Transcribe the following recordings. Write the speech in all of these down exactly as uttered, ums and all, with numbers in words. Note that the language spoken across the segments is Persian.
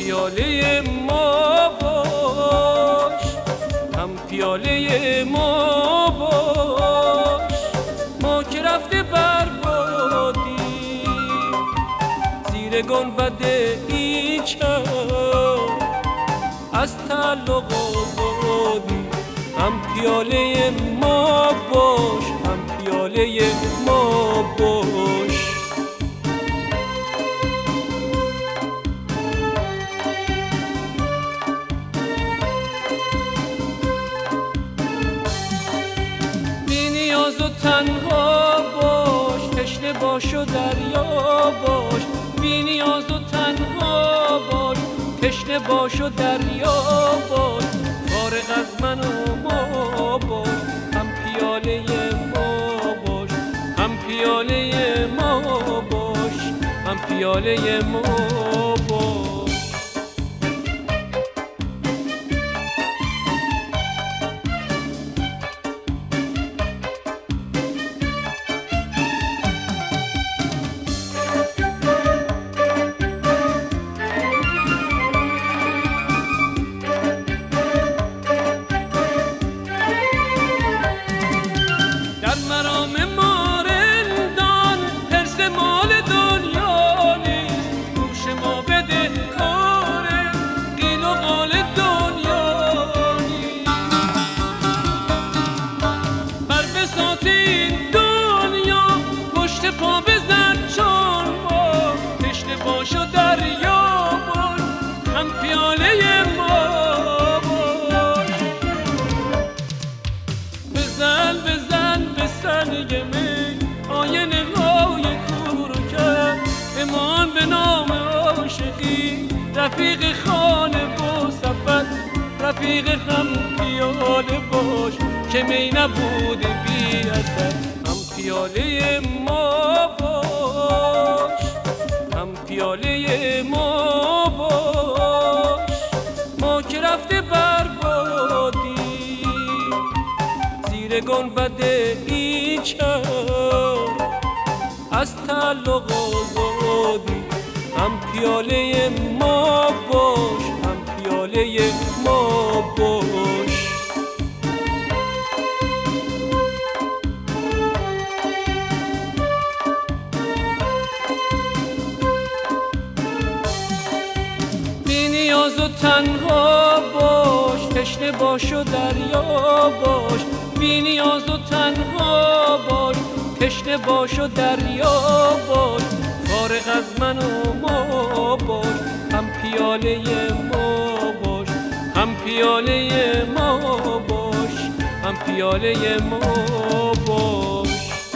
پیاله ما باش، هم پیاله ما باش. ما که رفته بربادی زیر گنبد این شهر، از تعلق آزادی. هم پیاله ما باش، هم پیاله ما باش. بی نیاز و تنها باش، تشنه باش و دریا باش. بی نیاز و تنها باش، تشنه باش و دریا باش. فارغ از من و ما باش، هم پیاله ما باش، هم پیاله ما باش، هم پیاله ما باش. رفیق خانه و سفر، رفیق هم پیاله باش که می نبود بی اثر. هم پیاله ما باش، هم پیاله ما باش. ما که رفته بربادی زیر گنبد این شهر، از تعلق آزادی. هم پیاله ما باش، هم پیاله ما باش. بی نیاز و تنها باش، تشنه باش و دریا باش. بی نیاز و تنها باش، تشنه باش و دریا باش. فارغ از من و ما باش، هم پیاله ما باش، هم پیاله ما باش، هم پیاله ما باش.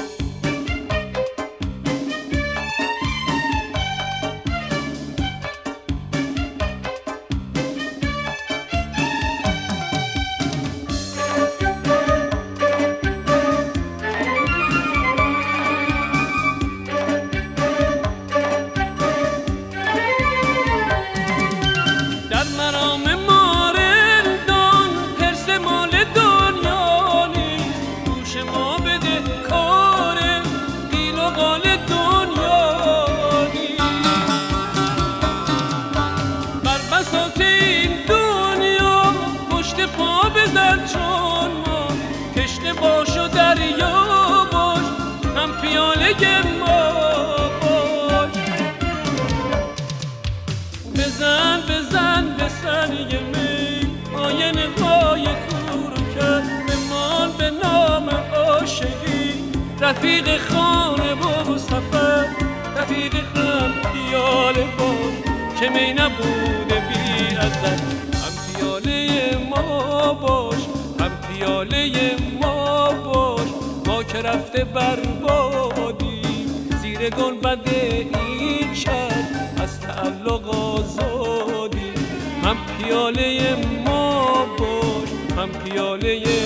باش و دریا باش، هم پیاله ما باش. بزن بزن به سری می آینه های کور کرد. بمان به نام عاشقی رفیق خانه و سفر، رفیق هم پیاله باش که می نبوده بی اثر. هم پیاله ما باش، هم پیاله ما باش. ما که رفته بربادی زیر گنبد این شهر، از تعلق آزادی. هم پیاله ما باش، هم پیاله